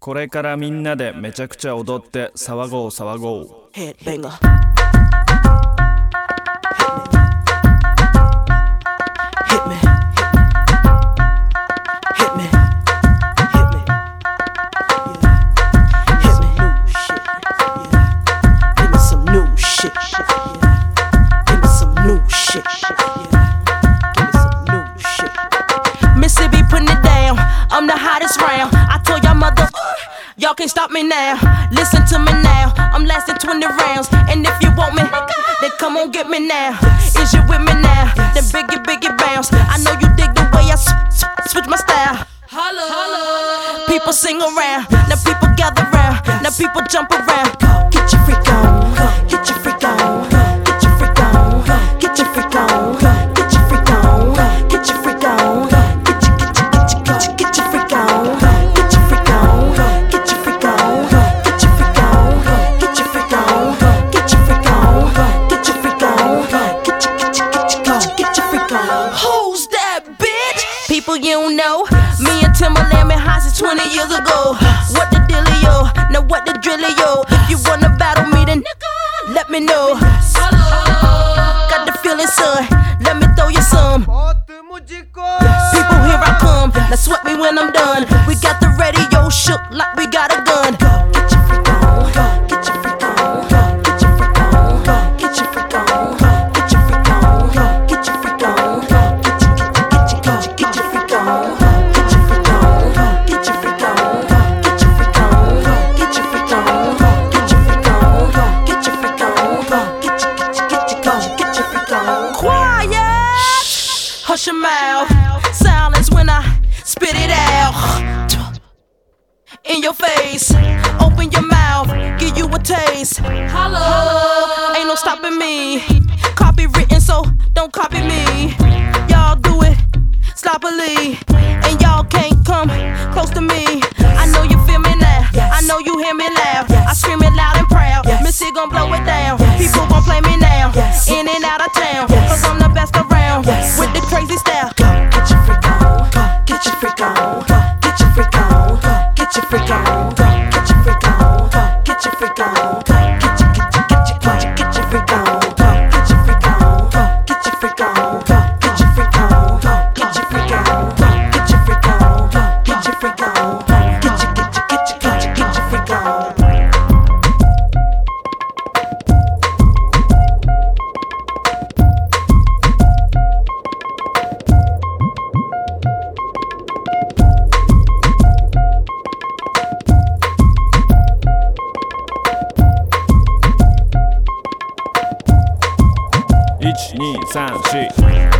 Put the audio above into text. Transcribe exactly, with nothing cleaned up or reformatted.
これからみんなでめちゃくちゃ踊って騒ごう騒ごう。 Headbanger. Hit me. Hit me. Hit me. Hit me. Give me some new shit. Give me some new shit. Give me some new shit. Mississippi putting it down. I'm the hottest round. I told y'all mother, y'all can't stop me now. Listen to me now. I'm lasting twenty rounds. And if you want me, then come on get me now. Is you with me now? Then biggie, biggie bounce. I know you dig the way I sw sw switch my style. Holla, holla. People sing around. Now people gather round. Now people jump around. Get your freak on. Get your freak on. Get your freak on. Get your freak on. Get your freak on. Get your freak on. Get your, get your, get your, get your, get your freak on. Get your freak on. Get your freak on. Get your freak on. Get your freak on. Get your freak on. Get your freak on. Get your, get your, get your, get your freak on. Who's that bitch? People you don't know. Me and Timberland been high since twenty years ago. What the dealio? Now what the drillio? If you wanna battle me, then let me know. Got the feeling, son. Let me throw you some. People, here I come. Now sweat me when I'm done. We got the radio shook like we got a gun. Get your freak on. Get your freak on. Get your freak on. Get your freak on. Get your freak on. Get your freak on. Get your, get your, get your, get your freak on. Get your freak on. Get your freak on. Get your freak on. Get your freak on. Get your freak on. Get your freak on. Get your, get your, get your, get your freak on. Quiet. Hush your mouth. Silence when I spit it out. In your face. Open your mouth. Give you a taste. Holla. Ain't no stopping me. Copywritten, so don't copy me. Y'all do it sloppily. And y'all can't come close to me. I know you feel me now. I know you hear me loud. I scream it loud and proud. Missy gon' blow it down. People gon' play me now. In and out of town. Cause I'm the best around. With the crazy style. Get your freak on. Get your freak on. Get your freak on. Get your freak on. Get your freak on. Get your freak on. Get your, get your, get your, get your, get your freak on. Get your freak on. Get your freak on. Get your freak on. Get your freak on. Get your freak on. Get your freak on. Get your, get your, get your, get your, get your freak on. いち、に、さん、し